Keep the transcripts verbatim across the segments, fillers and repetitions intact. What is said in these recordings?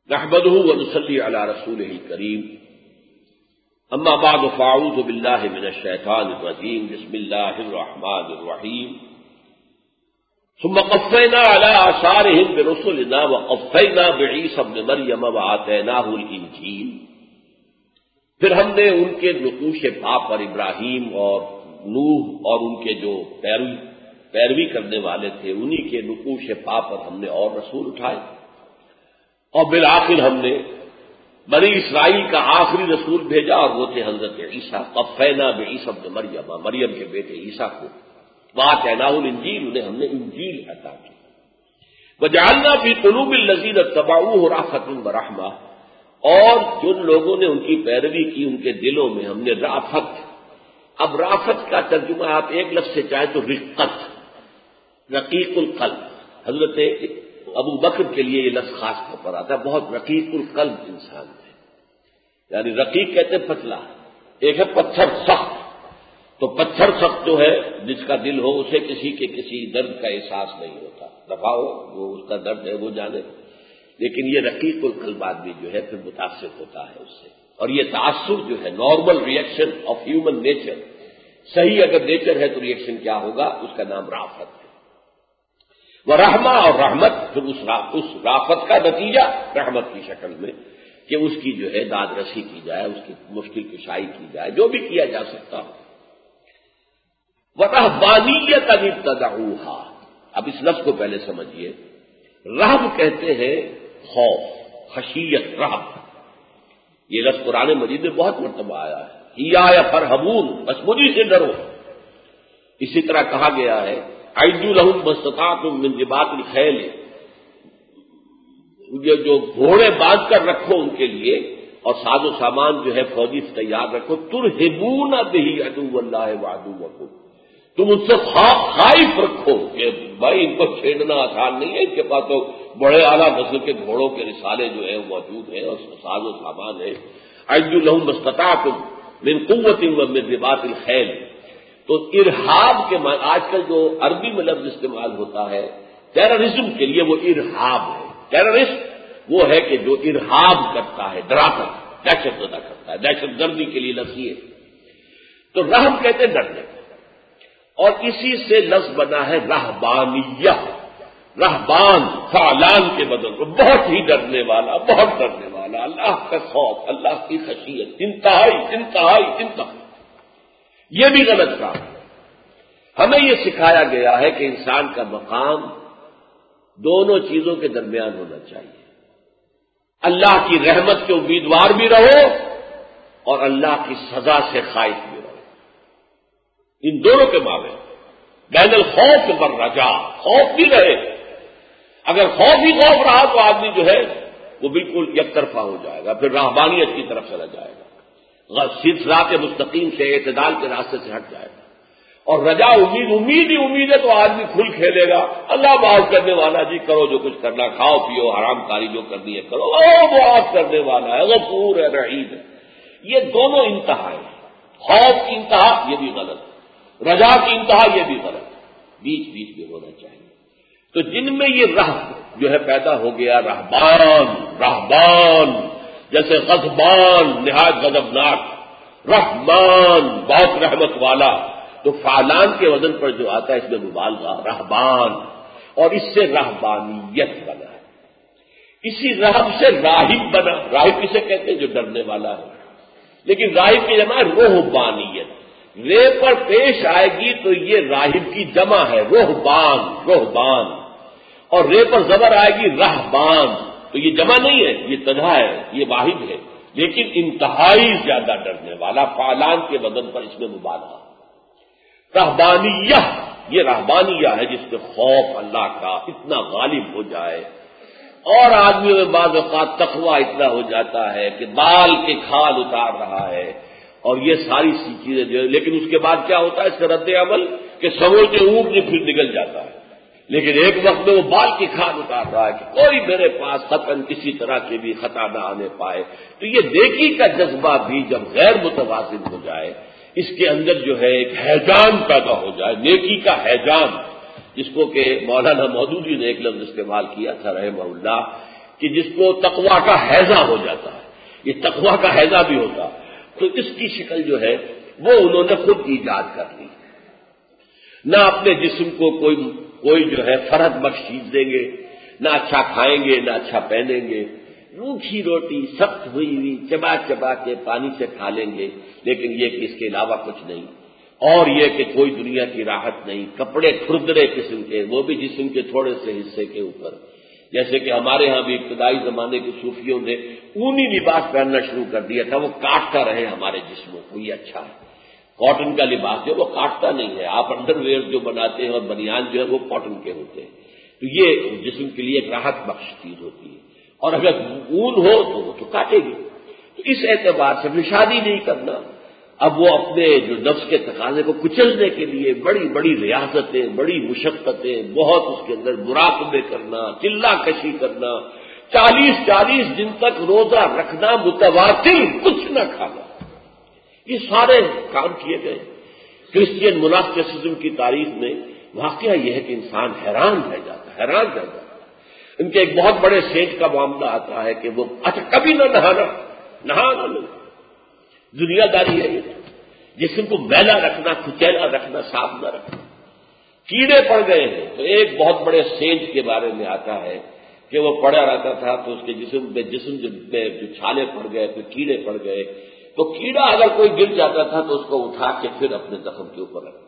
نحمده ونصلي على رسوله الكريم اما بعد فاعوذ بالله من الشيطان الرجيم بسم الله الرحمن الرحيم ثم قفينا على آثارهم برسلنا وقفينا بعيسى ابن مريم وآتيناه الإنجيل. پھر ہم نے ان کے نقوش پا پر ابراہیم اور نوح اور ان کے جو پیروی پیروی کرنے والے تھے انہی کے نقوش پا پر ہم نے اور رسول اٹھائے، اور بالآخر ہم نے بنی اسرائیل کا آخری رسول بھیجا اور وہ تھے حضرت عیسیٰ. قفینا بعیسی ابن مریم، مریم کے بیٹے عیسیٰ کو. وآتیناہ الانجیل، انہیں ہم نے انجیل عطا کی. وجعلنا فی قلوب الذین اتبعوہ رأفۃ ورحمۃ، اور جن لوگوں نے ان کی پیروی کی ان کے دلوں میں ہم نے رافت. اب رافت کا ترجمہ آپ ایک لفظ سے چاہیں تو رقت، رقیق القلب. حضرت ابو بکر کے لیے یہ لفظ خاص طور پر آتا ہے، بہت رقیق القلب انسان ہے. یعنی رقیق کہتے ہیں پتلا، ایک ہے پتھر سخت. تو پتھر سخت جو ہے جس کا دل ہو اسے کسی کے کسی درد کا احساس نہیں ہوتا، دفاع ہو وہ اس کا درد ہے وہ جانے. لیکن یہ رقیق القلب آدمی جو ہے پھر متاثر ہوتا ہے اس سے. اور یہ تاثر جو ہے normal reaction of human nature, صحیح اگر نیچر ہے تو ریئیکشن کیا ہوگا، اس کا نام رافت ہے. وہ رحمہ اور رحمت، پھر اس اس رافت کا نتیجہ رحمت کی شکل میں کہ اس کی جو ہے داد رسی کی جائے، اس کی مشکل کشائی کی جائے، جو بھی کیا جا سکتا ہو. وَرَهْبَانِيَّةً ابْتَدَعُوهَا، اب اس لفظ کو پہلے سمجھیے. رہب کہتے ہیں خوف، خشیت، رہب. یہ لفظ قرآن مجید میں بہت مرتبہ آیا ہے. اِيَّايَ فَارْهَبُونِ، بس مجھے سے ڈرو. اسی طرح کہا گیا ہے اعدوا لهم ما استطعتم من رباط الخیل، یہ جو گھوڑے باندھ کر رکھو ان کے لیے اور ساز و سامان جو ہے فوجی تیار رکھو. ترہبون بہ عدو اللہ وعدوکم، تم ان سے خائف رکھو کہ بھائی ان کو چھیڑنا آسان نہیں ہے، ان کے پاس تو بڑے اعلیٰ نسل کے گھوڑوں کے رسالے جو ہے موجود ہیں اور ساز و سامان ہے. اعدوا لهم ما استطعتم من قوت ومن رباط الخیل. تو ارہاب کے آج کل جو عربی میں لفظ استعمال ہوتا ہے ٹیررزم کے لیے، وہ ارہاب ہے. ٹیررسٹ وہ ہے کہ جو ارہاب کرتا ہے، ڈراتا ہے، دہشت زدہ کرتا ہے، دہشت گردی کے لیے لفظ یہ. تو رہب کہتے ہیں ڈرنے، اور اسی سے لفظ بنا ہے رہبانیہ. رہبان فعلان کے بدل کو بہت ہی ڈرنے والا، بہت ڈرنے والا، اللہ کا خوف، اللہ کی خشیت، انتہائی انتہائی انتہائی. یہ بھی غلط کام ہے. ہمیں یہ سکھایا گیا ہے کہ انسان کا مقام دونوں چیزوں کے درمیان ہونا چاہیے. اللہ کی رحمت کے امیدوار بھی رہو اور اللہ کی سزا سے خائف بھی رہو. ان دونوں کے مابین بین الخوف والرجاء، خوف بھی رہے. اگر خوف ہی خوف رہا تو آدمی جو ہے وہ بالکل یک طرفہ ہو جائے گا، پھر رہبانیت کی طرف چلا جائے گا، صراط مستقیم سے، اعتدال کے راستے سے ہٹ جائے گا. اور رجا امید امید ہی امید ہے تو آدمی کھل کھیلے گا. اللہ معاف کرنے والا، جی کرو جو کچھ کرنا، کھاؤ پیو، حرام کاری جو کرنی ہے کرو، او معاف کرنے والا ہے، غفور ہے، رحیم ہے. یہ دونوں انتہا ہیں. خوف کی انتہا یہ بھی غلط، رجا کی انتہا یہ بھی غلط، بیچ بیچ میں ہونا چاہیے. تو جن میں یہ رہ جو ہے پیدا ہو گیا، رہبان رہبان جیسے غضبان نہایت غضبناک، رحمان بہت رحمت والا، تو فعلان کے وزن پر جو آتا ہے اس میں مبالغہ، رہبان، اور اس سے رہبانیت بنا. اسی رہب سے راہب بنا. راہب کسے کہتے ہیں؟ جو ڈرنے والا ہے. لیکن راہب کی جمع ہے رہبانیت. رے پر پیش آئے گی تو یہ راہب کی جمع ہے، رہبان رہبان. اور رے پر زبر آئے گی رہبان، تو یہ جمع نہیں ہے، یہ تنہا ہے، یہ واحد ہے، لیکن انتہائی زیادہ ڈرنے والا. فعلان کے بدن پر اس میں مبالغہ. رہبانیہ، یہ رہبانیہ ہے جس میں خوف اللہ کا اتنا غالب ہو جائے اور آدمیوں میں بعض اوقات تقویٰ اتنا ہو جاتا ہے کہ بال کے کھال اتار رہا ہے اور یہ ساری سی چیزیں جو ہے. لیکن اس کے بعد کیا ہوتا ہے اس کا رد عمل کہ سمجھتے اونٹ نے پھر نکل جاتا ہے. لیکن ایک وقت میں وہ بال کی کھال اتار رہا ہے کہ کوئی میرے پاس خطاً کسی طرح کی بھی خطا نہ آنے پائے. تو یہ نیکی کا جذبہ بھی جب غیر متوازن ہو جائے، اس کے اندر جو ہے ایک ہیجان پیدا ہو جائے، نیکی کا ہیجان، جس کو کہ مولانا مودودی نے ایک لفظ استعمال کیا تھا رحمہ اللہ کہ جس کو تقویٰ کا حیضہ ہو جاتا ہے، یہ تقویٰ کا حیضہ بھی ہوتا، تو اس کی شکل جو ہے وہ انہوں نے خود ایجاد کر لی۔ نہ اپنے جسم کو کوئی کوئی جو ہے فرحت بخش چیز دیں گے، نہ اچھا کھائیں گے، نہ اچھا پہنیں گے، روکھی روٹی سخت ہوئی ہوئی چبا چبا کے پانی سے کھا لیں گے، لیکن یہ کہ اس کے علاوہ کچھ نہیں، اور یہ کہ کوئی دنیا کی راحت نہیں، کپڑے کھردرے قسم کے، وہ بھی جسم کے تھوڑے سے حصے کے اوپر، جیسے کہ ہمارے ہاں بھی ابتدائی زمانے کے صوفیوں نے اونی لباس پہننا شروع کر دیا تھا، وہ کاٹتا رہے ہمارے جسموں کو، یہ اچھا ہے۔ کاٹن کا لباس جو وہ کاٹتا نہیں ہے، آپ انڈر ویئر جو بناتے ہیں اور بنیان جو ہے وہ کاٹن کے ہوتے ہیں، تو یہ جسم کے لیے ایک راحت بخش چیز ہوتی ہے، اور اگر اون ہو تو وہ تو کاٹے گی۔ تو اس اعتبار سے پھر شادی نہیں کرنا، اب وہ اپنے جو نفس کے تقاضے کو کچلنے کے لیے بڑی بڑی ریاضتیں، بڑی مشقتیں، بہت اس کے اندر مراقبے کرنا، چلا کشی کرنا، چالیس چالیس دن تک روزہ رکھنا، متواتر کچھ نہ کھانا، یہ سارے کام کیے گئے۔ کرسچین مناسٹسزم کی تاریخ میں واقعہ یہ ہے کہ انسان حیران رہ جاتا ہے، حیران رہ جاتا ہے۔ ان کے ایک بہت بڑے سینٹ کا معاملہ آتا ہے کہ وہ اچھا کبھی نہ نہانا، نہانا نہیں، دنیا داری ہے یہ، جسم کو میلا رکھنا، کچیلا رکھنا، صاف نہ رکھنا۔ کیڑے پڑ گئے ہیں تو ایک بہت بڑے سینٹ کے بارے میں آتا ہے کہ وہ پڑا رہتا تھا تو اس کے جسم پہ جسم میں جو چھالے پڑ گئے، پھر کیڑے پڑ گئے، تو کیڑا اگر کوئی گر جاتا تھا تو اس کو اٹھا کے پھر اپنے زخم کے اوپر رکھنا۔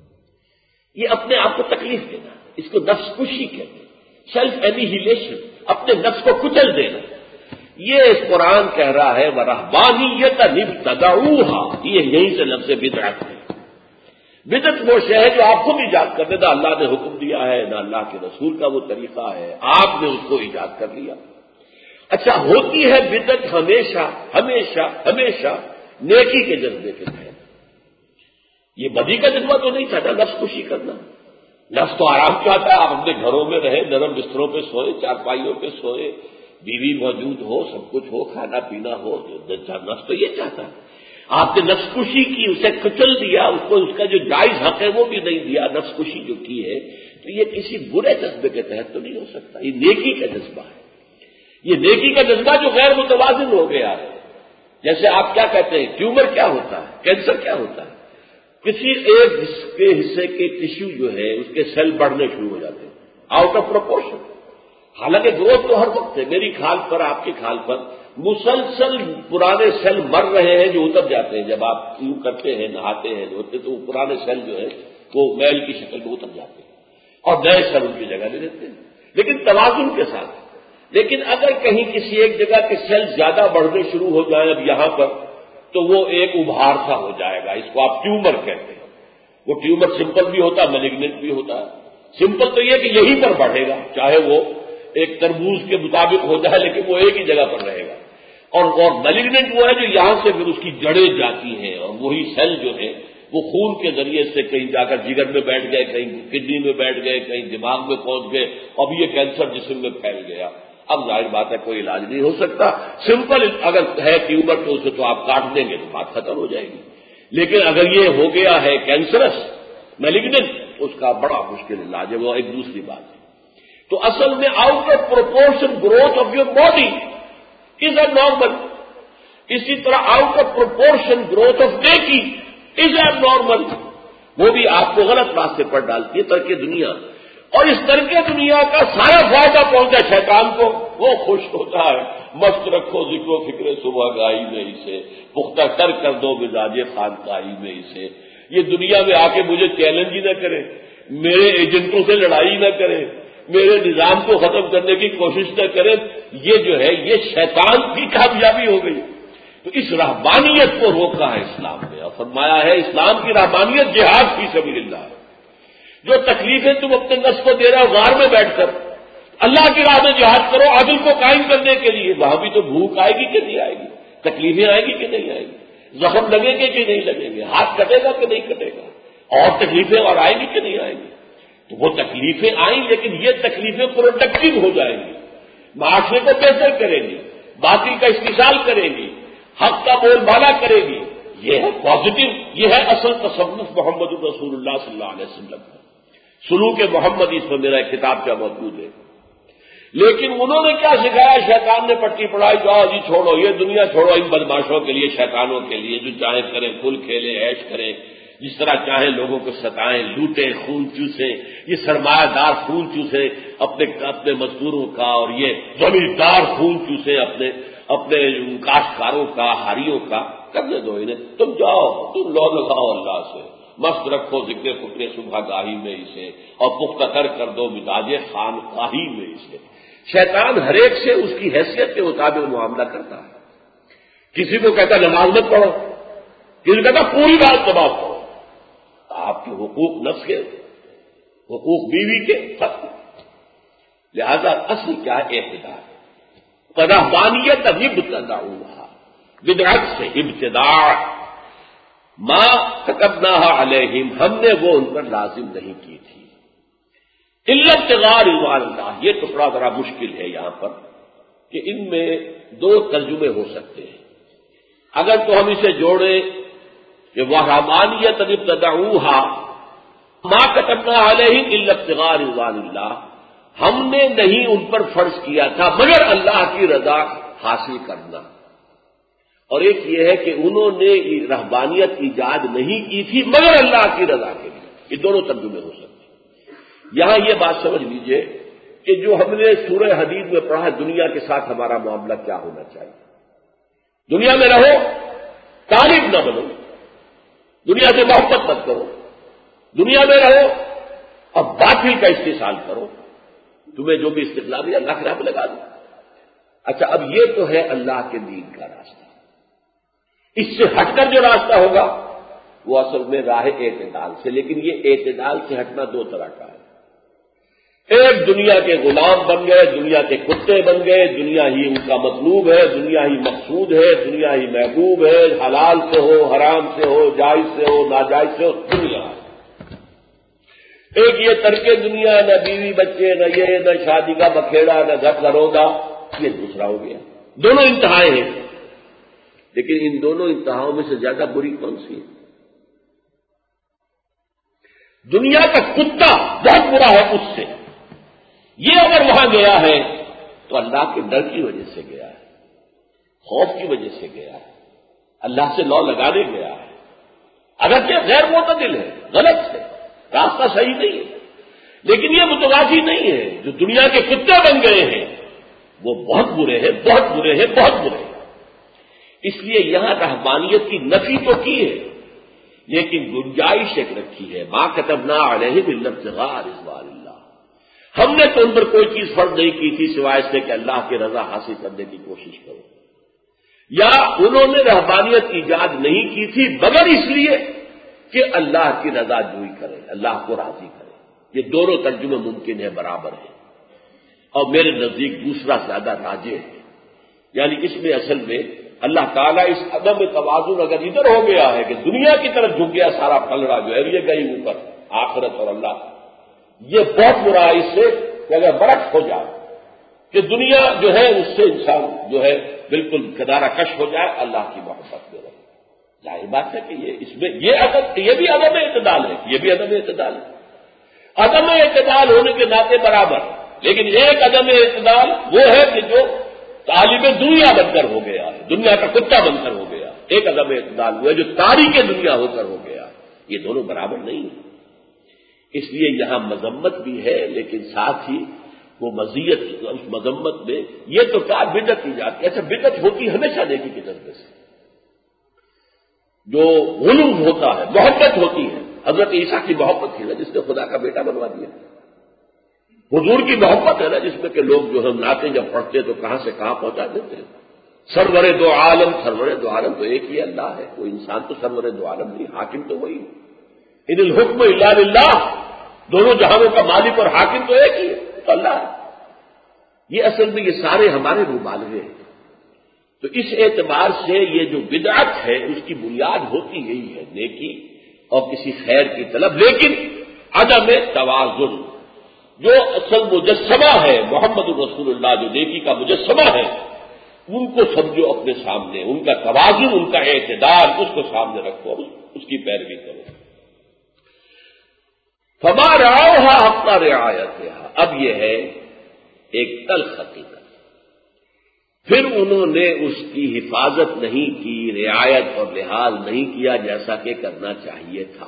یہ اپنے آپ کو تکلیف دینا، اس کو نفس کشی کہتے ہیں، سیلف اینیہیلیشن، اپنے نفس کو کچل دینا۔ یہ اس قرآن کہہ رہا ہے وَرَهْبَانِيَّةً ابْتَدَعُوهَا، یہ یہیں سے لفظ بدعت ہے۔ بدعت وہ شے ہے جو آپ خود ایجاد کر دے، نہ اللہ نے حکم دیا ہے، نہ اللہ کے رسول کا وہ طریقہ ہے، آپ نے اس کو ایجاد کر لیا۔ اچھا، ہوتی ہے بدعت ہمیشہ ہمیشہ ہمیشہ نیکی کے جذبے کے تحت، یہ بدی کا جذبہ تو نہیں چاہتا، نفس کشی کرنا، نفس تو آرام چاہتا ہے، آپ اپنے گھروں میں رہے، نرم بستروں پہ سوئے، چارپائیوں پہ سوئے، بیوی موجود ہو، سب کچھ ہو، کھانا پینا ہو، نفس تو یہ چاہتا ہے۔ آپ نے نفس کشی کی، اسے کچل دیا، اس کو اس کا جو جائز حق ہے وہ بھی نہیں دیا، نفس کشی جو کی ہے، تو یہ کسی برے جذبے کے تحت تو نہیں ہو سکتا، یہ نیکی کا جذبہ ہے، یہ نیکی کا جذبہ جو غیر متوازن ہو گیا ہے۔ جیسے آپ کیا کہتے ہیں، ٹیومر کیا ہوتا ہے، کینسر کیا ہوتا ہے، کسی ایک کے حصے کے ٹیشو جو ہے اس کے سیل بڑھنے شروع ہو جاتے ہیں آؤٹ آف پروپورشن، حالانکہ گروتھ تو ہر وقت ہے، میری کھال پر، آپ کی کھال پر مسلسل پرانے سیل مر رہے ہیں جو اتر جاتے ہیں، جب آپ یوں کرتے ہیں، نہاتے ہیں، دھوتے تو وہ پرانے سیل جو ہے وہ میل کی شکل میں اتر جاتے ہیں اور نئے سیل ان کی جگہ لے لیتے ہیں، لیکن توازن کے ساتھ۔ لیکن اگر کہیں کسی ایک جگہ کے سیل زیادہ بڑھنے شروع ہو جائیں اب یہاں پر، تو وہ ایک ابھار سا ہو جائے گا، اس کو آپ ٹیومر کہتے ہیں۔ وہ ٹیومر سمپل بھی ہوتا ہے، میلیگننٹ بھی ہوتا ہے۔ سمپل تو یہ کہ یہیں پر بڑھے گا، چاہے وہ ایک تربوز کے مطابق ہو جائے لیکن وہ ایک ہی جگہ پر رہے گا، اور اور میلیگننٹ وہ ہے جو یہاں سے پھر اس کی جڑیں جاتی ہیں، اور وہی سیل جو ہے وہ خون کے ذریعے سے کہیں جا کر جگر میں بیٹھ گئے، کہیں کڈنی میں بیٹھ گئے، کہیں دماغ میں پہنچ گئے، اب یہ کینسر جسم میں پھیل گیا۔ اب ظاہر بات ہے کوئی علاج نہیں ہو سکتا، سمپل اگر ہے ٹیومر تو اسے تو آپ کاٹ دیں گے تو بات ختم ہو جائے گی، لیکن اگر یہ ہو گیا ہے کینسرس میلیگننٹ، اس کا بڑا مشکل علاج ہے، وہ ایک دوسری بات ہے۔ تو اصل میں out of proportion growth of your body is a normal, اسی طرح out of proportion growth of نیکی از اے نارمل، وہ بھی آپ کو غلط راستے پر ڈالتی ہے، ترک دنیا۔ اور اس ترک دنیا کا سارا فائدہ پہنچا شیطان کو، وہ خوش ہوتا ہے، مست رکھو ذکر و فکر صبح گائی میں اسے، پختہ کر کر دو مزاج خانقاہی میں اسے۔ یہ دنیا میں آ کے مجھے چیلنج ہی نہ کرے، میرے ایجنٹوں سے لڑائی نہ کرے، میرے نظام کو ختم کرنے کی کوشش نہ کرے، یہ جو ہے یہ شیطان کی کامیابی ہو گئی۔ تو اس رہبانیت کو روکا ہے اسلام نے، اور فرمایا ہے اسلام کی رہبانیت جہاد فی سبیل اللہ ہے۔ جو تکلیفیں تم اپنے نفس کو دے رہے ہو غار میں بیٹھ کر، اللہ کی راہ میں جہاد کرو عدل کو قائم کرنے کے لیے، وہاں بھی تو بھوک آئے گی کہ نہیں آئے گی، تکلیفیں آئیں گی کہ نہیں آئیں گی، زخم لگیں گے کہ نہیں لگیں گے، ہاتھ کٹے گا کہ نہیں کٹے گا، اور تکلیفیں اور آئیں گی کہ نہیں آئیں گی۔ تو وہ تکلیفیں آئیں لیکن یہ تکلیفیں پروڈکٹیو ہو جائیں گی، معاشرے کو بہتر کریں گی، باطل کا استحصال کریں گی، حق کا بول بالا کرے گی، یہ ہے پازیٹو، یہ ہے اصل تصوف محمد رسول اللہ صلی اللہ علیہ وسلم کا۔ سلوک محمدی اس میں میرا ایک کتاب کا موجود ہے۔ لیکن انہوں نے کیا سکھایا؟ شیطان نے پٹی پڑھائی، جاؤ جی چھوڑو یہ دنیا، چھوڑو ان بدماشوں کے لیے، شیطانوں کے لیے، جو چاہے کریں، پھول کھیلیں، عیش کریں، جس طرح چاہیں لوگوں کو ستائیں، لوٹیں، خون چوسیں، یہ سرمایہ دار خون چوسیں اپنے اپنے مزدوروں کا، اور یہ زمیندار خون چوسیں اپنے اپنے کاشتکاروں کا، ہاریوں کا، کرنے دو انہیں، تم جاؤ، تم لو لگاؤ اللہ سے، مست رکھو ذکر فکر صبح گاہی میں اسے، اور پختہ کر دو مزاج خان خواہی میں اسے۔ شیطان ہر ایک سے اس کی حیثیت کے مطابق معاملہ کرتا ہے۔ کسی کو کہتا نماز مت پڑھو، کسی کو کہتا پوری رات نماز پڑھو۔ آپ کے حقوق نفس کے، حقوق بیوی کے ختم۔ لہذا اصل کیا اعتدال؟ رہبانیت ابتدعوها، بدعت سے ابتداع، ما كتبناها علیہم، ہم نے وہ ان پر لازم نہیں کی تھی۔ الا ابتغاء رضوان اللہ، یہ ٹکڑا ذرا مشکل ہے یہاں پر کہ ان میں دو ترجمے ہو سکتے ہیں۔ اگر تو ہم اسے جوڑیں کہ وَرَحْمَانِيَّةً ابْتَدَعُوهَا مَا كَتَبْنَا عَلَيْهِمْ إِلَّا ابْتِغَاءَ رِضْوَانِ اللَّهِ، ہم نے نہیں ان پر فرض کیا تھا مگر اللہ کی رضا حاصل کرنا۔ اور ایک یہ ہے کہ انہوں نے رہبانیت ایجاد نہیں کی تھی مگر اللہ کی رضا کے لیے۔ یہ دونوں ترجمے ہو سکتے ہیں۔ یہاں یہ بات سمجھ لیجئے کہ جو ہم نے سورہ حدید میں پڑھا ہے، دنیا کے ساتھ ہمارا معاملہ کیا ہونا چاہیے۔ دنیا میں رہو، طالب نہ بنو، دنیا سے محبت مت کرو، دنیا میں رہو اور باطل کا استحصال کرو، تمہیں جو بھی استقلال ہے اللہ کے راہ میں لگا دو۔ اچھا، اب یہ تو ہے اللہ کے دین کا راستہ۔ اس سے ہٹ کر جو راستہ ہوگا وہ اصل میں راہ اعتدال سے، لیکن یہ اعتدال سے ہٹنا دو طرح کا ہے۔ ایک دنیا کے غلام بن گئے، دنیا کے کتے بن گئے، دنیا ہی ان کا مطلوب ہے، دنیا ہی مقصود ہے، دنیا ہی محبوب ہے، حلال سے ہو، حرام سے ہو، جائز سے ہو، ناجائز سے ہو، دنیا ہے۔ ایک یہ ترک دنیا، نہ بیوی بچے، نہ یہ، نہ شادی کا بکھیڑا، نہ گھر گھروگا، یہ دوسرا ہو گیا۔ دونوں انتہائیں ہیں، لیکن ان دونوں انتہاؤں میں سے زیادہ بری کون سی ہے؟ دنیا کا کتا بہت برا ہے اس سے، یہ اگر وہاں گیا ہے تو اللہ کے ڈر کی وجہ سے گیا ہے، خوف کی وجہ سے گیا ہے، اللہ سے لو لگانے گیا ہے، اگرچہ غیر معتدل ہے، غلط ہے، راستہ صحیح نہیں ہے، لیکن یہ متوازی نہیں ہے۔ جو دنیا کے کتے بن گئے ہیں وہ بہت برے ہیں، بہت برے ہیں، بہت برے ہیں۔ اس لیے یہاں رہبانیت کی نفی تو کی ہے، لیکن گنجائش ایک رکھی ہے، ما كتبنا علیہم الا ابتغاء رضوان اللہ، ہم نے تو ان پر کوئی چیز فرض نہیں کی تھی سوائے اس سے کہ اللہ کی رضا حاصل کرنے کی کوشش کرو۔ یا انہوں نے رہبانیت ایجاد نہیں کی تھی مگر اس لیے کہ اللہ کی رضا جوئی کرے، اللہ کو راضی کرے۔ یہ دونوں ترجمے ممکن ہے، برابر ہے، اور میرے نزدیک دوسرا زیادہ راجح ہے۔ یعنی اس میں اصل میں اللہ تعالیٰ اس عدم توازن اگر ادھر ہو گیا ہے کہ دنیا کی طرف جھک گیا سارا پلڑا جو ہے، یہ گئی اوپر آخرت اور اللہ، یہ بہت برا ہے اس سے کہ اگر برعکس ہو جائے کہ دنیا جو ہے اس سے انسان جو ہے بالکل کنارہ کش ہو جائے، اللہ کی محبت میں رہے۔ ظاہر بات ہے کہ یہ اس میں یہ عدم یہ بھی عدم اعتدال ہے، یہ بھی عدم اعتدال ہے۔ عدم اعتدال ہونے کے ناطے برابر، لیکن ایک عدم اعتدال وہ ہے کہ جو طالب دنیا بن کر ہو گیا، دنیا کا کتا بن کر ہو گیا، ایک عدم اعتدال وہ ہے جو تاریخ دنیا ہو کر ہو گیا۔ یہ دونوں برابر نہیں ہیں۔ اس لیے یہاں مذمت بھی ہے، لیکن ساتھ ہی وہ مزیت اس مذمت میں یہ تو کیا بدعت کی جاتی ہے۔ اچھا، بدعت ہوتی ہمیشہ نیکی کے ذریعے سے، جو غلو ہوتا ہے، محبت ہوتی ہے۔ حضرت عیسیٰ کی محبت تھی نا جس نے خدا کا بیٹا بنوا دیا، حضور کی محبت ہے نا جس میں کہ لوگ جو ہم نعتیں جب پڑھتے تو کہاں سے کہاں پہنچا دیتے ہیں۔ سرور دو عالم، سرور دو عالم تو ایک ہی اللہ ہے، کوئی انسان تو سرور دو عالم نہیں، حاکم تو وہی ہے۔ ان الحکم الا للہ، دونوں جہانوں کا مالک اور حاکم تو ایک ہی ہے، تو اللہ ہے۔ یہ اصل میں یہ سارے ہمارے مبالغے ہیں۔ تو اس اعتبار سے یہ جو بدعت ہے اس کی بنیاد ہوتی یہی ہے، نیکی اور کسی خیر کی طلب، لیکن عدم توازن۔ جو اصل مجسمہ ہے محمد الرسول اللہ، جو نیکی کا مجسمہ ہے، ان کو سمجھو اپنے سامنے، ان کا توازن، ان کا اعتدال، اس کو سامنے رکھو، اس کی پیروی کرو۔ فما رعوها حق رعایتها، اب یہ ہے ایک تلخ حقیقت۔ پھر انہوں نے اس کی حفاظت نہیں کی، رعایت اور لحاظ نہیں کیا جیسا کہ کرنا چاہیے تھا۔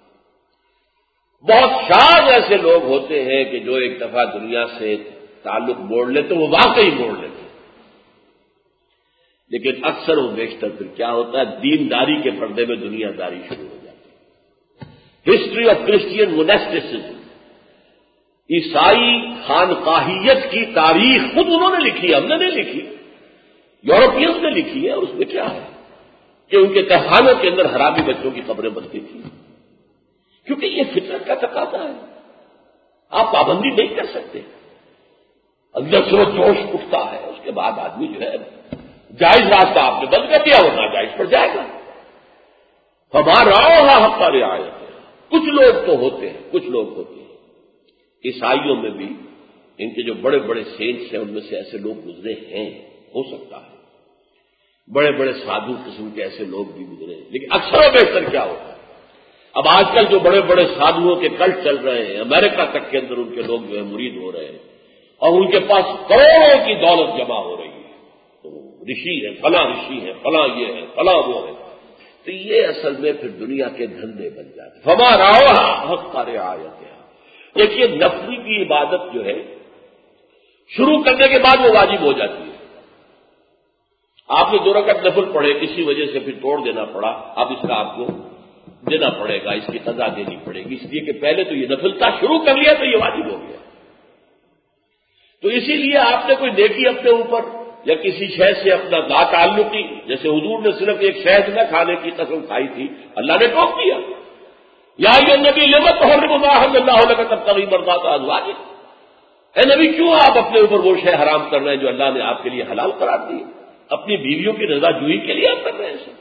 بہت شاذ ایسے لوگ ہوتے ہیں کہ جو ایک دفعہ دنیا سے تعلق موڑ لے تو وہ واقعی موڑ لیتے ہیں، لیکن اکثر و بیشتر پھر کیا ہوتا ہے، دینداری کے پردے میں دنیا داری شروع ہو جاتی ہے۔ ہسٹری آف کرسچین موناسٹسزم، عیسائی خانقاہیت کی تاریخ خود انہوں نے لکھی ہے، ہم نے نہیں لکھی، یورپینز نے لکھی ہے۔ اس میں کیا ہے کہ ان کے تہخانوں کے اندر حرامی بچوں کی قبریں بنتی تھیں، کیونکہ یہ فطرت کا تقاضا ہے، آپ پابندی نہیں کر سکتے۔ اندر سے وہ جوش اٹھتا ہے، اس کے بعد آدمی جو ہے جائز راستہ آپ نے بند کر دیا، وہ ناجائز پر جائے گا۔ ہمارا حق کا رعایت ہے۔ کچھ لوگ تو ہوتے ہیں، کچھ لوگ ہوتے ہیں، عیسائیوں میں بھی ان کے جو بڑے بڑے سینٹس ہیں ان میں سے ایسے لوگ گزرے ہیں، ہو سکتا ہے بڑے بڑے سادھو قسم کے ایسے لوگ بھی گزرے ہیں، لیکن اکثر و بیشتر کیا ہوتا ہے، اب آج کل جو بڑے بڑے سادھوؤں کے کلٹ چل رہے ہیں، امریکہ تک کے اندر ان کے لوگ جو ہے مرید ہو رہے ہیں، اور ان کے پاس کروڑوں کی دولت جمع ہو رہی ہے، تو رشی ہے، فلاں رشی ہے، فلاں یہ ہے، فلاں وہ ہے، تو یہ اصل میں پھر دنیا کے دھندے بن جاتے ہیں۔ فما راوہ حق کا رعایت ہے۔ دیکھیے نفلی کی عبادت جو ہے شروع کرنے کے بعد وہ واجب ہو جاتی ہے۔ آپ نے دو رکعت نفل پڑھے، کسی وجہ سے پھر توڑ دینا پڑا، اب اس کا آپ کو دینا پڑے گا، اس کی قضا دینی پڑے گی، اس لیے کہ پہلے تو یہ نفل تھا، شروع کر لیا تو یہ واجب ہو گیا۔ تو اسی لیے آپ نے کوئی نیکی اپنے اوپر یا کسی شے سے اپنا لا تعلقی، جیسے حضور نے صرف ایک شہد نہ کھانے کی قسم کھائی تھی، اللہ نے ٹوک دیا، یا ایھا النبی لم تحرم ما احل اللہ لک تبتغی مرضات ازواجک، اے نبی کیوں آپ اپنے اوپر وہ شے حرام کر رہے ہیں جو اللہ نے آپ کے لیے حلال قرار دی، اپنی بیویوں کی رضا جوئی کے لیے آپ کر رہے ہیں ایسا۔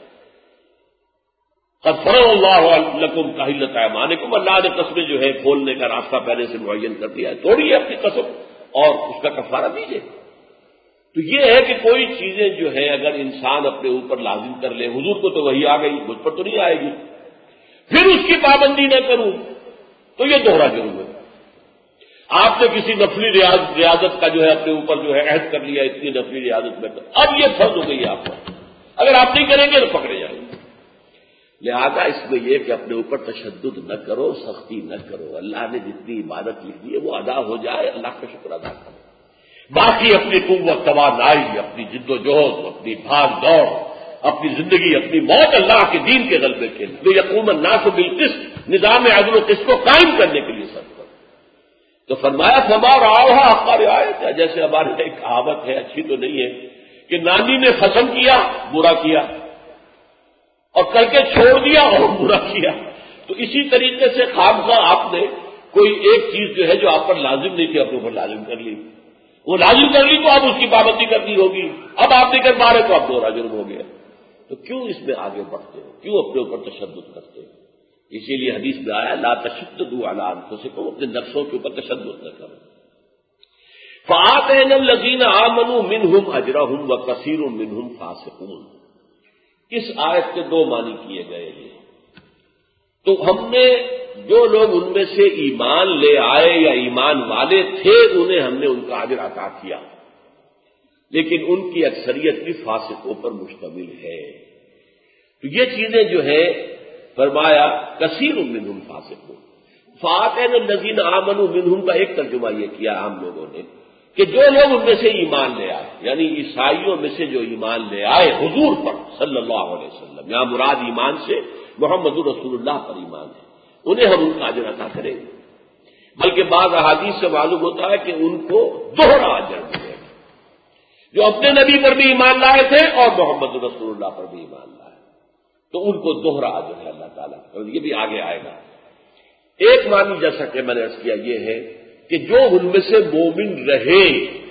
قد فرض اللہ لکم تحلۃ ایمانکم، اللہ نے قسمیں جو ہے کھولنے کا راستہ پہلے سے معین کر دیا ہے، توڑیے اپنی قسم اور اس کا کفارہ دیجیے۔ تو یہ ہے کہ کوئی چیزیں جو ہے اگر انسان اپنے اوپر لازم کر لے، حضور کو تو وہی آ گئی، مجھ پر تو نہیں آئے گی، پھر اس کی پابندی نہ کروں تو یہ دوہرا جرم ہے۔ آپ نے کسی نفلی ریاضت کا جو ہے اپنے اوپر جو ہے عہد کر لیا، اتنی نفلی ریاضت میں کر، اب یہ فرض ہو گئی ہے آپ پر، اگر آپ نہیں کریں گے تو پکڑے جائیں گے۔ لہذا اس میں یہ کہ اپنے اوپر تشدد نہ کرو، سختی نہ کرو، اللہ نے جتنی عبادت لکھی ہے وہ ادا ہو جائے، اللہ کا شکر ادا کرو، باقی اپنی قوت توانائی، اپنی جد و جہد، اپنی بھاگ دوڑ، اپنی زندگی، اپنی موت اللہ کے دین کے غلبے کے لیے، یقوم الناس بالقسط، نظام عدل و قسط کو قائم کرنے کے لیے سب کرو۔ تو فرمایا فما راوہ حق کا رعایت ہے، جیسے ہمارے ایک کہاوت ہے، اچھی تو نہیں ہے، کہ نانی نے قسم کیا برا کیا اور کر کے چھوڑ دیا اور برا کیا، تو اسی طریقے سے خامخواہ آپ نے کوئی ایک چیز جو ہے جو آپ پر لازم نہیں تھی اپنے اوپر لازم کر لی، وہ لازم کر لی تو اب اس کی پابندی کرنی ہوگی، اب آپ نہیں کر پا رہے تو اب دوہرا جرم ہو گیا۔ تو کیوں اس میں آگے بڑھتے ہو، کیوں اپنے اوپر تشدد کرتے ہو؟ اسی لیے حدیث میں آیا لا تشددوا علی انفسکم، اپنے نفسوں کے اوپر تشدد نہ کرو۔ فآتینا الذین آمنوا منہم اجرہم وکثیر منہم فاسقون، اس آیت کے دو معنی کیے گئے ہیں۔ تو ہم نے جو لوگ ان میں سے ایمان لے آئے یا ایمان والے تھے انہیں ہم نے ان کا اجر عطا کیا، لیکن ان کی اکثریت بھی فاسقوں پر مشتمل ہے۔ تو یہ چیزیں جو ہے فرمایا کثیر منہم فاسقون، فآتینا الذین آمنوا منہم کا ایک ترجمہ یہ کیا عام لوگوں نے کہ جو لوگ ان میں سے ایمان لے آئے، یعنی عیسائیوں میں سے جو ایمان لے آئے حضور پر صلی اللہ علیہ وسلم، یہاں مراد ایمان سے محمد رسول اللہ پر ایمان ہے، انہیں ہم ان کا اجر عطا کریں گے، بلکہ بعض احادیث سے معلوم ہوتا ہے کہ ان کو دوہرا اجر ملے گا، جو اپنے نبی پر بھی ایمان لائے تھے اور محمد رسول اللہ پر بھی ایمان لائے، تو ان کو دوہرا اجر ہے اللہ تعالیٰ کا، یہ بھی آگے آئے گا۔ ایک معنی جیسا کہ میں نے عرض کیا یہ ہے کہ جو ان میں سے مومن رہے،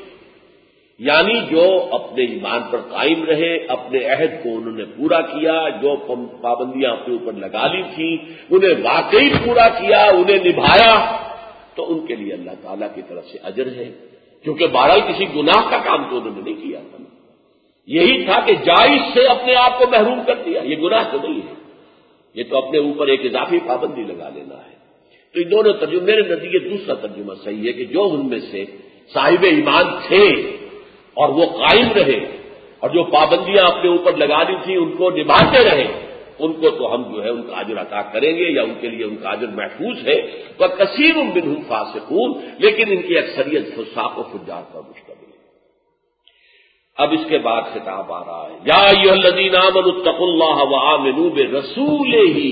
یعنی جو اپنے ایمان پر قائم رہے، اپنے عہد کو انہوں نے پورا کیا، جو پابندیاں اپنے اوپر لگا لی تھیں انہیں واقعی پورا کیا، انہیں نبھایا، تو ان کے لیے اللہ تعالیٰ کی طرف سے اجر ہے، کیونکہ بہرحال کسی گناہ کا کام تو انہوں نے نہیں کیا تھا، یہی تھا کہ جائز سے اپنے آپ کو محروم کر دیا، یہ گناہ تو نہیں ہے، یہ تو اپنے اوپر ایک اضافی پابندی لگا لینا ہے۔ تو یہ دونوں ترجمے، میرے نزدیک دوسرا ترجمہ صحیح ہے کہ جو ان میں سے صاحب ایمان تھے اور وہ قائم رہے اور جو پابندیاں اپنے اوپر لگانی تھیں ان کو نبھاتے رہے، ان کو تو ہم جو ہے ان کا اجر عطا کریں گے یا ان کے لیے ان کا اجر محفوظ ہے۔ وَكَثِيرٌ مِّنْهُمْ فَاسِقُونَ، لیکن ان کی اکثریت فساق و فجار پر مشتمل ہے۔ اب اس کے بعد خطاب آ رہا ہے، یا ایھا الذین آمنوا اتقوا اللہ وآمنوا برسولہ۔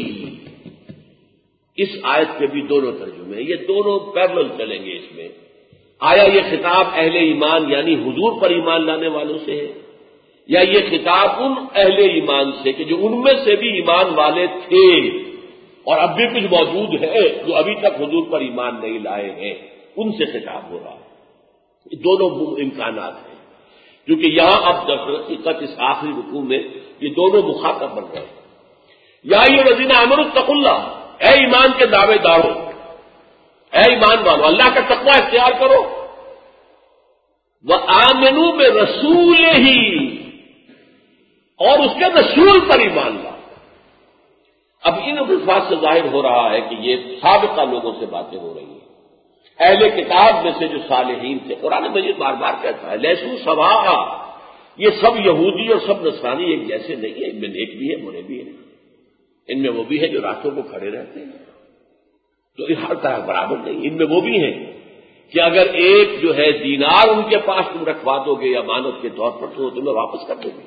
اس آیت کے بھی دونوں ترجمے ہیں، یہ دونوں پیرلل چلیں گے اس میں۔ آیا یہ خطاب اہل ایمان یعنی حضور پر ایمان لانے والوں سے ہے، یا یہ خطاب ان اہل ایمان سے کہ جو ان میں سے بھی ایمان والے تھے اور اب بھی کچھ موجود ہے جو ابھی تک حضور پر ایمان نہیں لائے ہیں، ان سے خطاب ہو رہا ہے۔ یہ دونوں امکانات ہیں، کیونکہ یہاں اب حقیقت اس آخری رکوع میں یہ دونوں مخاطب بن گئے۔ یا ایھا الذین آمنوا اتقوا اللہ، اے ایمان کے دعوے دارو، اے ایمان والو اللہ کا تقوی اختیار کرو، وآمنوا برسولہ، اور اس کے رسول پر ایمان لا۔ اب ان الفاظ سے ظاہر ہو رہا ہے کہ یہ سابقہ لوگوں سے باتیں ہو رہی ہیں، اہل کتاب میں سے جو صالحین تھے۔ قرآن مجید بار بار کہتا ہے لیسوا سواء، یہ سب یہودی اور سب نصرانی ایک جیسے نہیں ہیں، ان میں نیک بھی ہے برے بھی ہیں، ان میں وہ بھی ہے جو راستوں کو کھڑے رہتے ہیں، تو ہر طرح برابر نہیں۔ ان میں وہ بھی ہیں کہ اگر ایک جو ہے دینار ان کے پاس تم رکھوا دو گے یا مانت کے طور پر تو وہ تمہیں واپس کر دیں گے،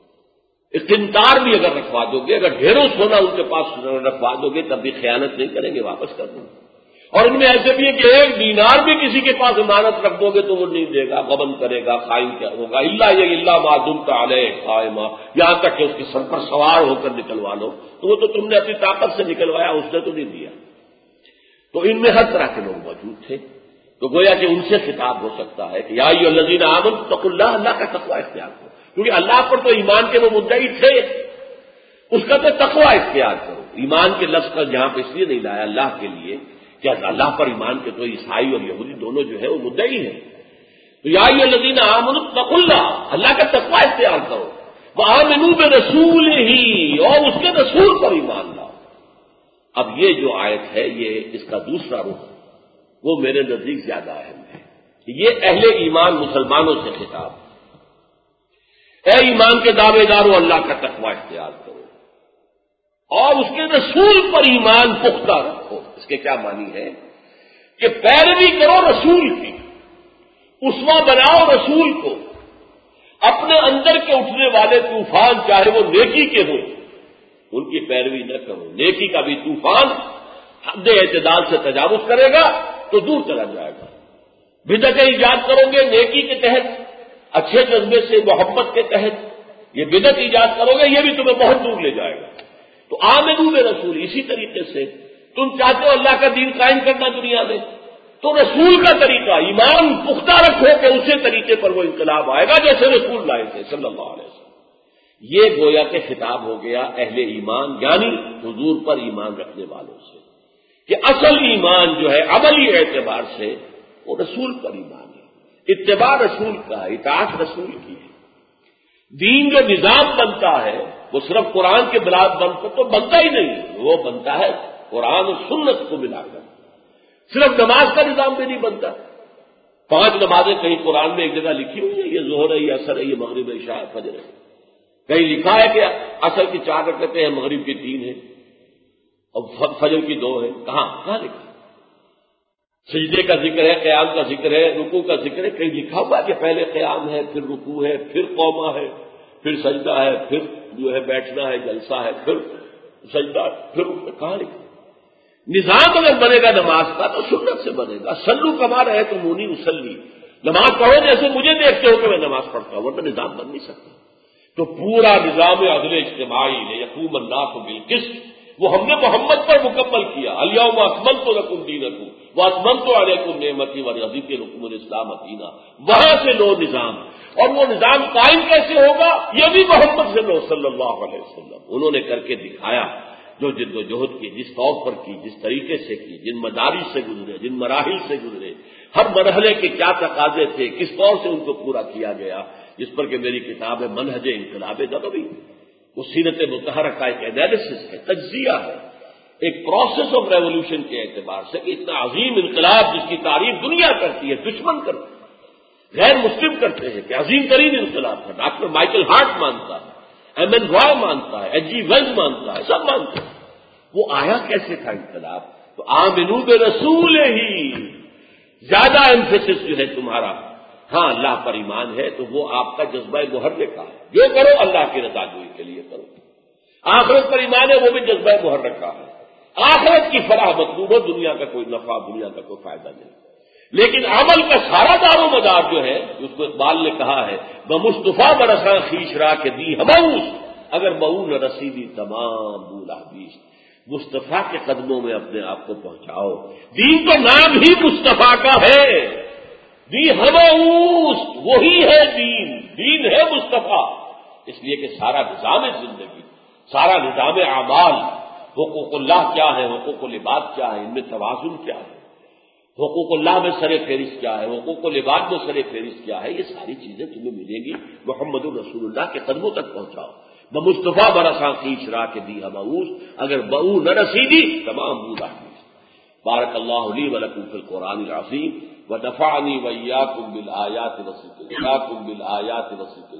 قنطار بھی اگر رکھوا دو گے، اگر ڈھیروں سونا ان کے پاس رکھوا دو گے تب بھی خیانت نہیں کریں گے، واپس کر دیں گے۔ اور ان میں ایسے بھی ہے کہ ایک دینار بھی کسی کے پاس امانت رکھ دو گے تو وہ نہیں دے گا، غبن کرے گا، خائن کیا ہوگا، الا یہ الا ما دمت علیہ قائما، یہاں تک کہ اس کے سر پر سوار ہو کر نکلوا لو، تو وہ تو تم نے اپنی طاقت سے نکلوایا، اس نے تو نہیں دیا۔ تو ان میں ہر طرح کے لوگ موجود تھے، تو گویا کہ ان سے خطاب ہو سکتا ہے کہ یا ایھا الذین آمنوا اتقوا اللہ، اللہ کا تقوی اختیار کرو، کیونکہ اللہ پر تو ایمان کے وہ مدعی تھے، اس کا تو تقوی اختیار کرو۔ ایمان کے لفظ کا یہاں پہ اس لیے نہیں لایا اللہ کے لیے کہ اللہ پر ایمان کے تو عیسائی اور یہودی دونوں جو ہے وہ مدعی ہیں، تو یا ایھا الذین آمنوا اتقوا اللہ، اللہ کا تقوی اختیار کرو، وآمنوا برسولہ، اور اس کے رسول پر ایمان لاؤ۔ اب یہ جو آیت ہے یہ اس کا دوسرا رخ وہ میرے نزدیک زیادہ اہم ہے کہ یہ اہل ایمان مسلمانوں سے خطاب، اے ایمان کے دعوے دارو اللہ کا تقوی اختیار کرو اور اس کے رسول پر ایمان پختہ رکھو۔ اس کے کیا معنی ہے کہ پیروی کرو رسول کی، اسوہ بناؤ رسول کو، اپنے اندر کے اٹھنے والے طوفان چاہے وہ نیکی کے ہوں ان کی پیروی نہ کرو۔ نیکی کا بھی طوفان حد اعتدال سے تجاوز کرے گا تو دور چلا جائے گا، بدعتیں ایجاد کرو گے نیکی کے تحت، اچھے جذبے سے محبت کے تحت یہ بدعت ایجاد کرو گے، یہ بھی تمہیں بہت دور لے جائے گا۔ تو آمنوا برسول، اسی طریقے سے تم چاہتے ہو اللہ کا دین قائم کرنا دنیا میں تو رسول کا طریقہ ایمان پختہ رکھو کہ اسی طریقے پر وہ انقلاب آئے گا جیسے رسول لائے تھے صلی اللہ علیہ وسلم۔ یہ گویا کہ خطاب ہو گیا اہل ایمان یعنی حضور پر ایمان رکھنے والوں سے کہ اصل ایمان جو ہے عملی اعتبار سے وہ رسول پر ایمان ہے، اتباع رسول کا ہے، اطاعت رسول کی ہے۔ دین جو نظام بنتا ہے وہ صرف قرآن کے بلاد بن کر تو بنتا ہی نہیں، وہ بنتا ہے قرآن و سنت کو ملا کر۔ صرف نماز کا نظام بھی نہیں بنتا، پانچ نمازیں کہیں قرآن میں ایک جگہ لکھی ہوئی ہے، یہ ظہر ہے، یہ عصر ہے، یہ مغرب ہے، عشاء ہے، فجر ہے، کہیں لکھا ہے کہ عصر کی چار رکعتیں ہیں، مغرب کی تین ہیں اور فجر کی دو ہے، کہاں کہاں لکھا؟ سجدے کا ذکر ہے، قیام کا ذکر ہے، رکوع کا ذکر ہے، کہیں لکھا ہوا کہ پہلے قیام ہے، پھر رکوع ہے، پھر قوما ہے، پھر سجدہ ہے، پھر جو ہے بیٹھنا ہے، جلسہ ہے، پھر سجدہ، پھر کہاں لکھا؟ نظام اگر بنے گا نماز کا تو سنت سے بنے گا، سلو کما رہے تو مونی اسلی، نماز پڑھو جیسے مجھے دیکھتے ہو کہ میں نماز پڑھتا ہوں، ورنہ نظام بن نہیں سکتا۔ تو پورا نظام عدل اجتماعی نے یقوم الناس بالقسط وہ ہم نے محمد پر مکمل کیا، الیوم اکملت لکم دینکم واتممت علیکم نعمتی ورضیت لکم الاسلام دینا، وہاں سے لو نظام، اور وہ نظام قائم کیسے ہوگا یہ بھی محمد سے لو صلی اللہ علیہ وسلم، انہوں نے کر کے دکھایا، جو جد و جہد کی، جس طور پر کی، جس طریقے سے کی، جن مدارس سے گزرے، جن مراحل سے گزرے، ہر مرحلے کے کیا تقاضے تھے، کس طور سے ان کو پورا کیا گیا، جس پر کہ میری کتاب ہے منہج انقلاب نبوی، وہ سیرت مطہرہ کا ایک انالیسس ہے، تجزیہ ہے، ایک پروسیس آف ریولوشن کے اعتبار سے کہ اتنا عظیم انقلاب جس کی تعریف دنیا کرتی ہے، دشمن کرتی ہے، غیر مسلم کرتے ہیں کہ عظیم ترین انقلاب تھا، ڈاکٹر مائیکل ہارٹ مانتا ہے، ایم این رائے مانتا ہے، ایچ جی ویلز مانتا ہے، سب مانتے ہیں۔ وہ آیا کیسے تھا انقلاب؟ تو آمنو برسول ہی، زیادہ ایمفیسس جو ہے تمہارا ہاں اللہ پر ایمان ہے تو وہ آپ کا جذبہ محرک کا ہے، جو کرو اللہ کی رضا جوئی کے لیے کرو۔ آخرت پر ایمان ہے وہ بھی جذبہ محرک کا ہے، آخرت کی فلاح مطلوب ہو، دنیا کا کوئی نفع، دنیا کا کوئی فائدہ نہیں۔ لیکن عمل کا سارا دار و مدار جو ہے، اس کو اقبال نے کہا ہے بمصطفیٰ برساں خیش را کے دی ہماؤس، اگر مئو نہ رسیدی تمام بولا بیش۔ مصطفیٰ کے قدموں میں اپنے آپ کو پہنچاؤ۔ دین تو نام ہی مصطفیٰ کا ہے، دی ہماؤس وہی ہے دین، دین ہے مصطفیٰ۔ اس لیے کہ سارا نظام زندگی، سارا نظام اعمال، حقوق اللہ کیا ہے، حقوق العباد کیا ہے، ان میں توازن کیا ہے، حقوق اللہ میں سر فہرست کیا ہے، حقوق العباد میں سر فہرست کیا ہے، یہ ساری چیزیں تمہیں ملیں گی محمد الرسول اللہ کے قدموں تک پہنچاؤ۔ بمصطفیٰ برساں خیش را کے دی ہماؤس، اگر بہو نہ رسیدی تمام بولا۔ بارک اللہ لی ولکم فی القرآن العظیم ونفعنی وإیاکم بالآیات والذکر بالآیات والذکر